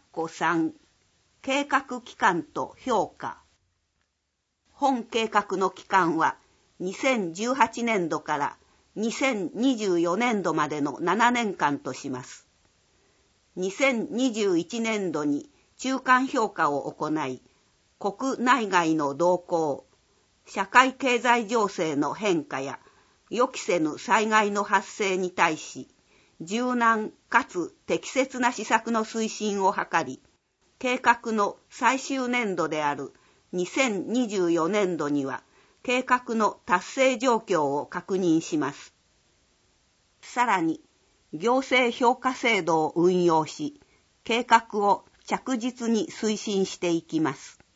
3計画期間と評価。本計画の期間は2018年度から2024年度までの7年間とします。2021年度に中間評価を行い、国内外の動向、社会経済情勢の変化や予期せぬ災害の発生に対し、柔軟かつ適切な施策の推進を図り、計画の最終年度である2024年度には計画の達成状況を確認します。さらに、行政評価制度を運用し、計画を着実に推進していきます。